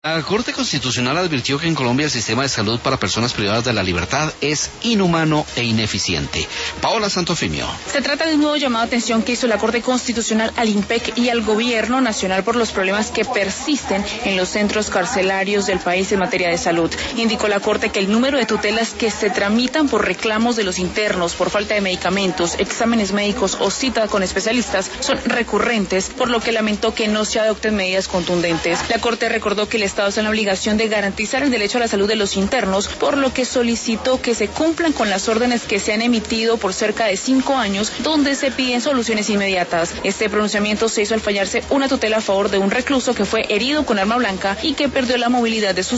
La Corte Constitucional advirtió que en Colombia el sistema de salud para personas privadas de la libertad es inhumano e ineficiente. Paola Santofimio. Se trata de un nuevo llamado de atención que hizo la Corte Constitucional al IMPEC y al Gobierno Nacional por los problemas que persisten en los centros carcelarios del país en materia de salud. Indicó la Corte que el número de tutelas que se tramitan por reclamos de los internos por falta de medicamentos, exámenes médicos o cita con especialistas son recurrentes, por lo que lamentó que no se adopten medidas contundentes. La Corte recordó que el Estado está en la obligación de garantizar el derecho a la salud de los internos, por lo que solicitó que se cumplan con las órdenes que se han emitido por cerca de 5 años, donde se piden soluciones inmediatas. Este pronunciamiento se hizo al fallarse una tutela a favor de un recluso que fue herido con arma blanca y que perdió la movilidad de sus